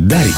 Дарик.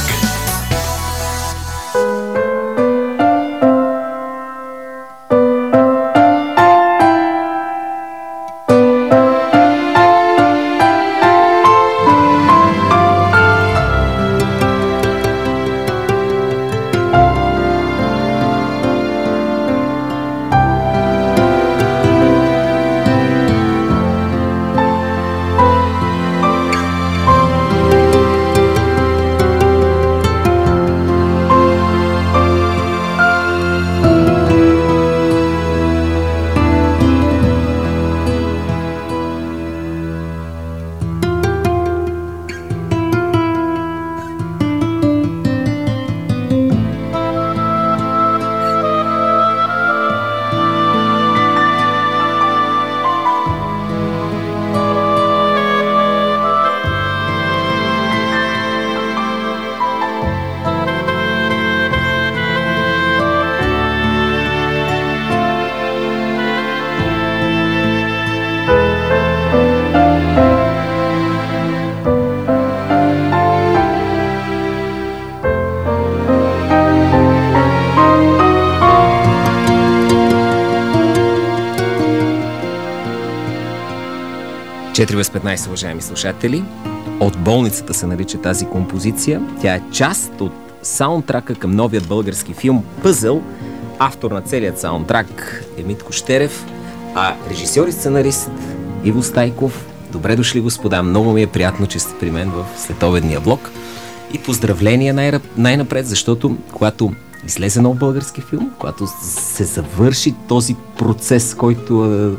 Четири без 15, уважаеми слушатели. От болницата се нарича тази композиция. Тя е част от саундтрака към новият български филм "Пъзел". Автор на целият саундтрак е Митко Щерев, а режисьор и сценарист Иво Стайков. Добре дошли, господа. Много ми е приятно, че сте при мен в следобедния блок. И поздравления най-напред, защото когато излезе нов български филм, когато се завърши този процес, който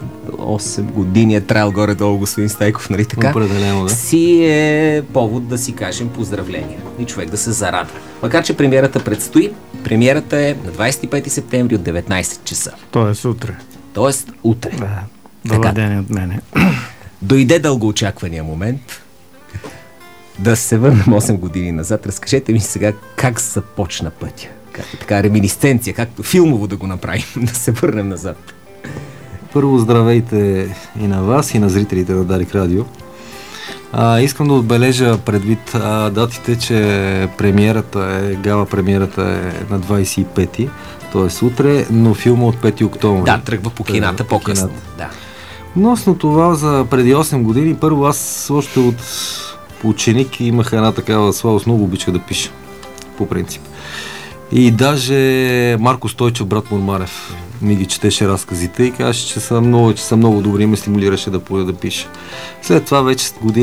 8 години е траял горе-долу, господин Стайков, нали така? Определено, да. Си е повод да си кажем поздравления и човек да се зарадва. Макар че премиерата предстои, премиерата е на 25 септември от 19 часа. Тоест утре. Тоест утре. Да, добър ден от мене. Дойде дългоочаквания момент да се върнем 8 години назад. Разкажете ми сега как започна пътя. Така реминисценция, както филмово да го направим, да се върнем назад. Първо здравейте и на вас, и на зрителите на Дарик Радио. Искам да отбележа предвид датите, че гала премиерата е на 25-ти, т.е. утре, но филма от 5 октомври. Да, тръгва по кината по-късно. Да. Относно това за преди 8 години, първо аз още от ученик имах една такава слабост, много обичах да пиша, по принцип. И даже Марко Стойчев, брат Мурмарев, ми ги четеше разказите и казаше, че са много добри и ме стимулираше да пиша. След това вече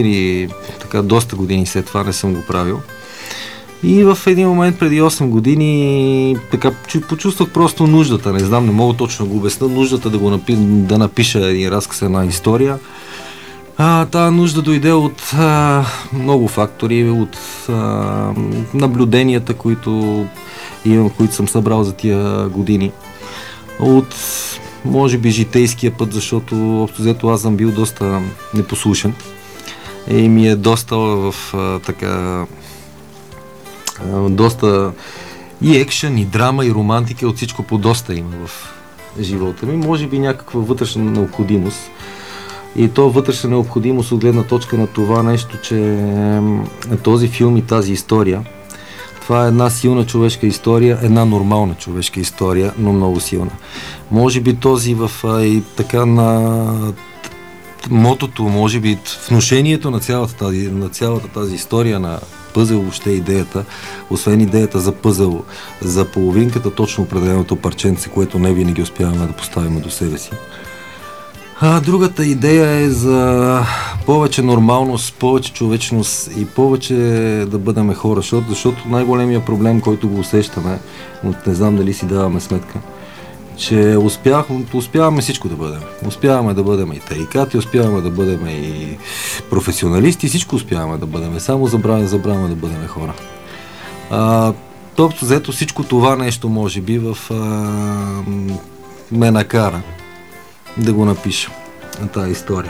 доста години след това не съм го правил. И в един момент преди 8 години почувствах просто нуждата, не знам, не мога точно да го обясня, нуждата да напиша един разказ, една история. Тази нужда дойде от много фактори, от наблюденията, които съм събрал за тия години. От, може би, житейския път, защото общо взето аз съм бил доста непослушен. И ми е доста доста и екшън, и драма, и романтика, от всичко по доста има в живота ми. Може би някаква вътрешна необходимост. И то вътрешна необходимост от гледна точка на това нещо, че този филм и тази история, това е една силна човешка история, една нормална човешка история, но много силна. Може би този и така на мотото, може би внушението на цялата тази история на пъзел, въобще идеята, освен идеята за пъзел, за половинката, точно определеното парченце, което не винаги успяваме да поставим до себе си. Другата идея е за повече нормалност, повече човечност и повече да бъдем хора, защото най-големият проблем, който го усещаме, не знам дали си даваме сметка, че успяваме всичко да бъдем. Успяваме да бъдем и тарикати, успяваме да бъдем и професионалисти, всичко успяваме да бъдем, само забравяме да бъдем хора. Тобто, взето всичко това нещо, може би, ме накара да го напиша на тази история.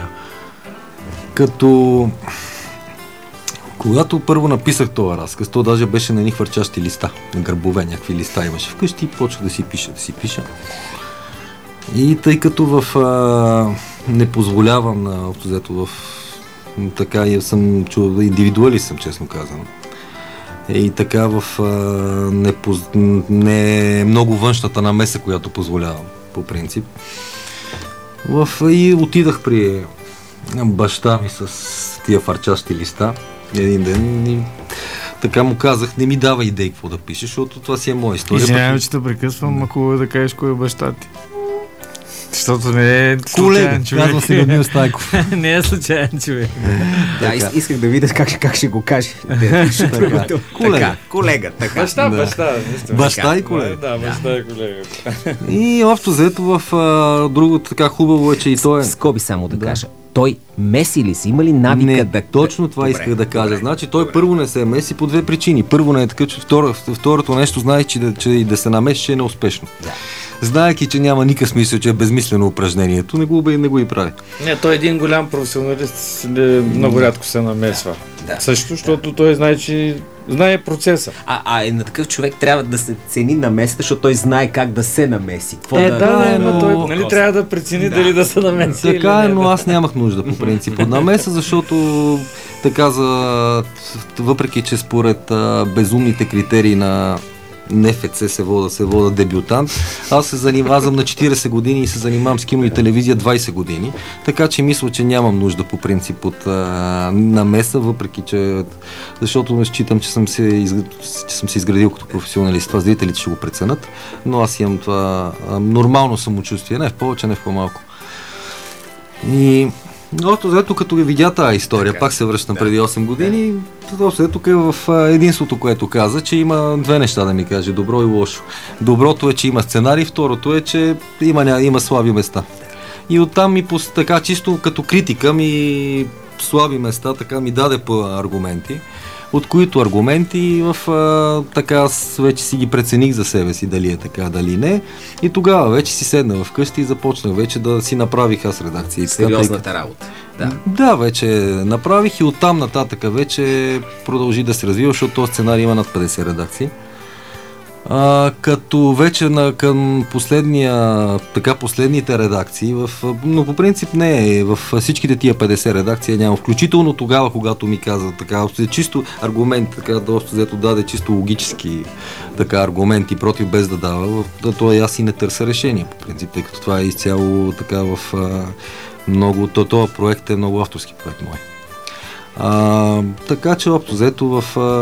Когато първо написах този разказ, то даже беше на едни хвърчащи листа, на гърбове, някакви листа имаше вкъщи и почнах да си пиша. И тъй като не позволявам на така съм индивидуалист съм, честно казано. и така в не много външната намеса, която позволявам по принцип. И отидах при баща ми с тия фарчащи листа един ден и така му казах, не ми дава идеи какво да пишеш, защото това си е моя история. Извинявай, че те прекъсвам, ако хубаво да кажеш кой е баща ти. Защото не е случайен човек. Казвам си Людмил Стайков. Не е случайен човек. Да, исках да видя как ще го каже. Колега. Баща и колега. Да, баща и колега. И общо взето в друго така хубаво е, че и той е... Скоби само да кажа. Той меси ли си? Има ли навика да... Точно това исках да кажа. Значи той първо не се меси по две причини. Първо не е така, че второто нещо знае, че и да се намеси, че е неуспешно. Да. Знаейки, че няма никакъв смисъл, че е безмислено упражнението, не го и прави. Не, той е един голям професионалист, много рядко се намесва. Да. Също, защото той знае процеса. На такъв човек трябва да се цени намесата, защото той знае как да се намеси. Но той трябва да прецени дали да се намеси. Така е, но аз нямах нужда по принцип от намеса, защото така въпреки, че според безумните критерии на НФЦ се вода дебютант. Аз се занимавам на 40 години и се занимавам с кино и телевизия 20 години, така че мисля, че нямам нужда по принцип от намеса, въпреки че защото считам, че съм се изградил като професионалист. Това зрителите ще го преценят, но аз имам това нормално самочувствие, не в повече, не в по-малко. И общо като ви видя тази история, пак се връщам преди 8 години, тук е в единството, което каза, че има две неща да ми каже, добро и лошо. Доброто е, че има сценарий, второто е, че има слаби места. И оттам така чисто като критика ми слаби места, така ми даде по аргументи, от които аргументи така аз вече си ги прецених за себе си, дали е така, дали не. И тогава вече си седна вкъщи и започнах вече да си направих аз редакция. Сериозната работа. Да, вече направих и оттам нататък вече продължи да се развива, защото този сценарий има над 50 редакции. Като вече към последните редакции, но по принцип не е, в всичките тия 50 редакции няма, включително тогава, когато ми каза така, чисто аргумент, така доста взето даде чисто логически така аргументи против без да дава, то аз и не търся решение по принцип, тъй като това е изцяло така в много, този проект е много авторски проект мой. Така че общо взето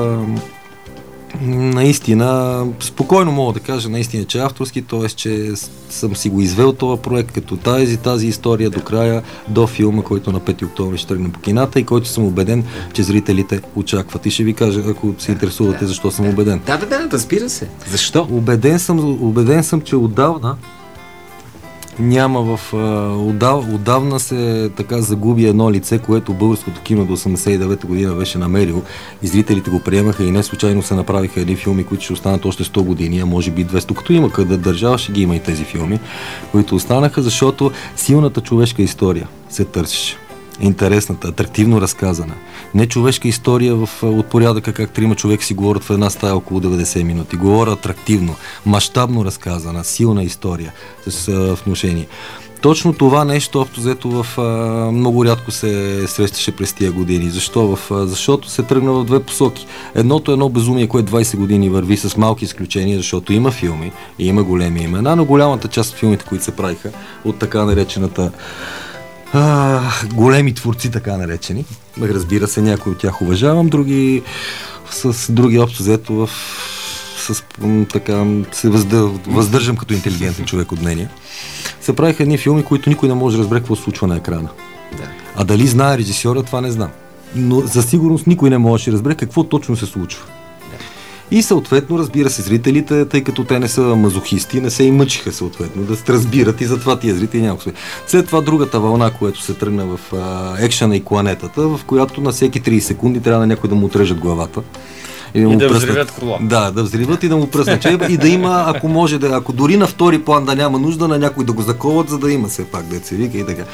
наистина, спокойно мога да кажа наистина, че е авторски, т.е. че съм си го извел този проект като тази история до края, до филма, който на 5 октомври ще тръгне по кината и който съм убеден, че зрителите очакват. И ще ви кажа, ако се интересувате, защо съм убеден. Да, разбира се. Защо? Убеден съм, че отдавна няма отдавна се така загуби едно лице, което българското кино до 89-та година беше намерил и зрителите го приемаха и не случайно се направиха едни филми, които ще останат още 100 години, а може би 200, като има къде държава, ще ги има и тези филми, които останаха, защото силната човешка история се търсеше. Интересната, атрактивно разказана. Не човешка история от порядъка как трима човек си говорят в една стая около 90 минути. Говоря атрактивно, мащабно разказана, силна история с внушение. Точно това нещо общо взето много рядко се срещаше през тия години. Защо? Защото се тръгна в две посоки. Едното е едно безумие, което 20 години върви с малки изключения, защото има филми и има големи имена, но голямата част от филмите, които се правиха от така наречената големи творци, така наречени. Разбира се, някои от тях уважавам, други общо взето така се въздържам като интелигентен човек от мнение. Се правиха едни филми, които никой не може да разбере какво се случва на екрана. Да. А дали знае режисьора, това не знам. Но за сигурност никой не може да разбере какво точно се случва. И съответно, разбира се, зрителите, тъй като те не са мазохисти, не се и мъчиха съответно да се разбират и затова тия зрители няма. След това другата вълна, която се тръгна в екшъна и кланетата, в която на всеки 30 секунди трябва на някой да му отрежат главата. И да взривят крила. Да взриват и да му пръснат. И да има, ако може, ако дори на втори план да няма нужда на някой да го заковат, за да има все пак да се вика и така.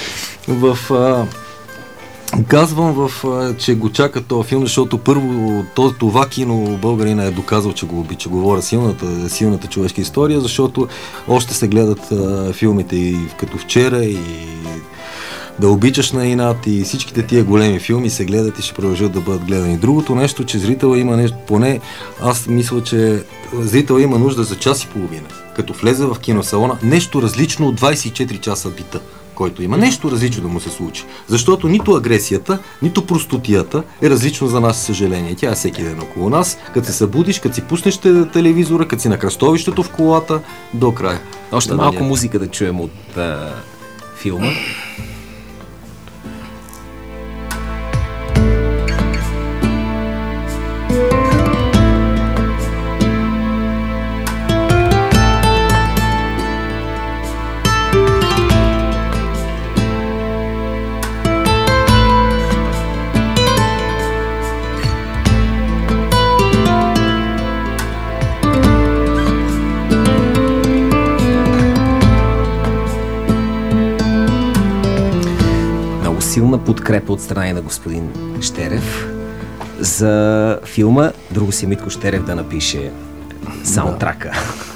Казвам, че го чака този филм, защото първо това кино българина е доказал, че го обича. Говоря силната човешка история, защото още се гледат филмите и като вчера и Да обичаш на инат и всичките тия големи филми се гледат и ще продължат да бъдат гледани. Другото нещо, че зрителът има нещо, поне аз мисля, че зрителът има нужда за час и половина, като влезе в киносалона, нещо различно от 24 часа бита, който има. Нещо различно да му се случи. Защото нито агресията, нито простотията е различно за нас, съжаление. Тя е всеки ден около нас. Като се събудиш, като си пуснеш телевизора, като си на кръстовището в колата, до края. Още малко музика да чуем от филма. Силна подкрепа от страна на господин Щерев за филма. Друго си Митко Щерев да напише саундтрака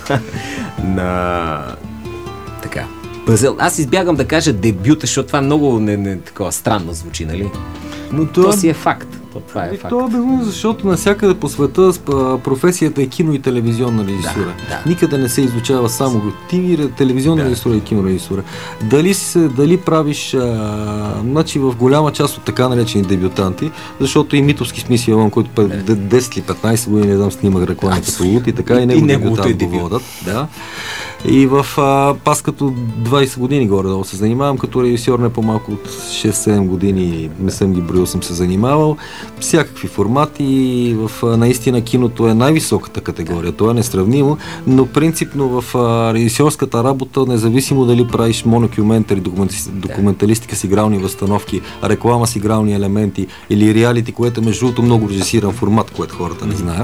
на така Пъзел. Аз избягам да кажа дебюта, защото това много такова странно звучи, нали? Но то си е факт. Това е факт. Това е безумно, защото навсякъде по света професията е кино и телевизионна режисура. Никъде не се изучава само телевизионна режисура и кинорежисура. Дали правиш значи в голяма част от така наречени дебютанти, защото и Митовски смисъл, който 10 или 15 години, не знам, снимах реклами като Лут и така, и неговото дебютант го водят. Да. И аз като 20 години горе-долу се занимавам като режисьор, не по-малко от 6-7 години, не съм ги броил, съм се занимавал. Всякакви формати, наистина киното е най-високата категория, това е несравнимо, но принципно в режисьорската работа, независимо дали правиш монокюментари, документалистика с игрални възстановки, реклама с игрални елементи или реалити, което е между другото много режисиран формат, което хората не знаят.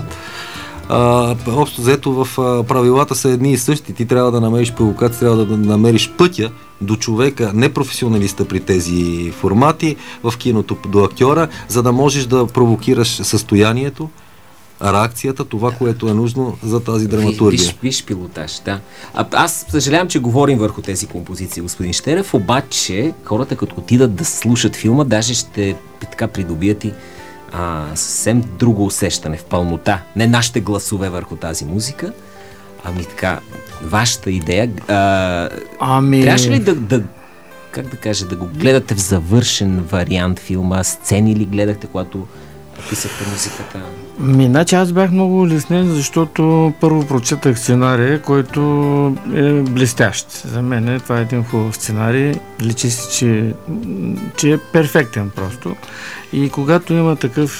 Общо взето в правилата са едни и същи. Ти трябва да намериш провокация, трябва да намериш пътя до човека, не професионалиста при тези формати, в киното до актьора, за да можеш да провокираш състоянието, реакцията, това, което е нужно за тази драматургия. Виж пилотаж, да. Аз съжалявам, че говорим върху тези композиции, господин Щерев, обаче хората като отидат да слушат филма, даже ще така придобият и съвсем друго усещане в пълнота. Не нашите гласове върху тази музика, ами така, вашата идея. Трябваше ли как да кажа, да го гледате в завършен вариант филма, сцени ли гледахте, когато писахте музиката? Значи аз бях много улеснен, защото първо прочетах сценария, който е блестящ. За мен това е един хубав сценарий. Личи си, че е перфектен просто. И когато има такъв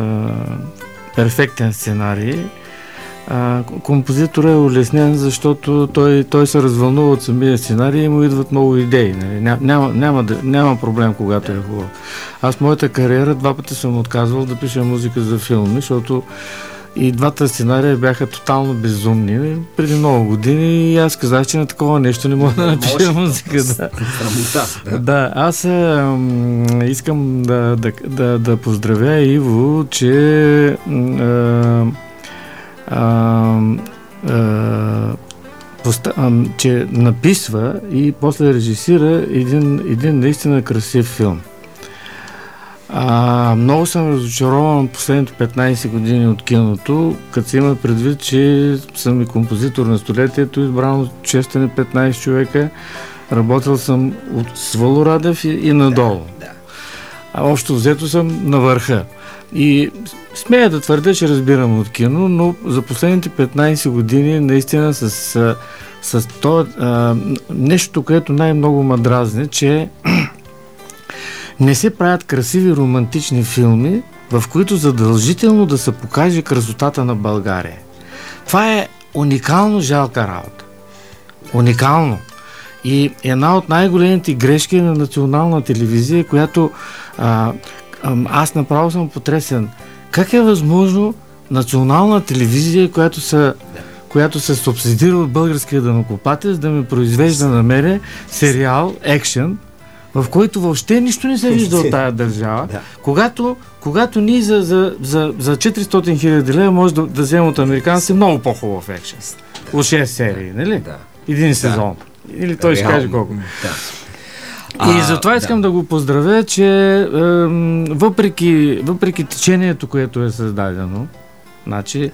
перфектен сценарий, композитора е улеснен, защото той се развълнува от самия сценарий и му идват много идеи. Няма проблем, когато е хубаво. Аз моята кариера 2 пъти съм отказвал да пиша музика за филми, защото и двата сценария бяха тотално безумни преди много години и аз казах, че на такова нещо не мога да напиша музика. Да, аз искам да поздравя Иво, че че написва и после режисира един наистина красив филм. Много съм разочарован последните 15 години от киното, като се има предвид, че съм и композитор на столетието, избран от 615 човека, работил съм с Въло Радев и надолу. Общо взето съм на върха. И смея да твърдя, че разбирам от кино, но за последните 15 години наистина с това нещо, което най-много ме дразни, че не се правят красиви романтични филми, в които задължително да се покаже красотата на България. Това е уникално жалка работа. Уникално. И една от най-големите грешки на национална телевизия, която аз направо съм потресен. Как е възможно национална телевизия, която се субсидира от българския данъкоплатец, да ми произвежда на мене сериал, екшен, в който въобще нищо не се вижда от тая държава, когато ние за 400 хиляди лева може да вземем от американци много по-хубав екшен. От 6 серии, нали? Един сезон. Или той ще каже колко. И затова искам да го поздравя, че въпреки течението, което е създадено, значи,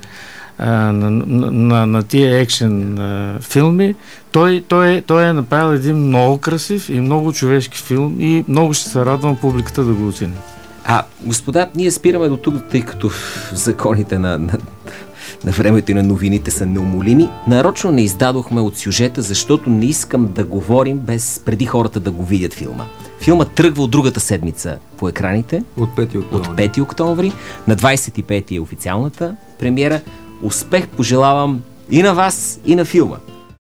на тия екшен филми, той е направил един много красив и много човешки филм и много ще се радвам публиката да го оцени. Господа, ние спираме до тук, тъй като законите на времето и на новините са неумолими. Нарочно не издадохме от сюжета, защото не искам да говорим без преди хората да го видят филма. Филмът тръгва от другата седмица по екраните. От 5 октомври. От 5 октомври. На 25 е официалната премиера. Успех пожелавам и на вас, и на филма.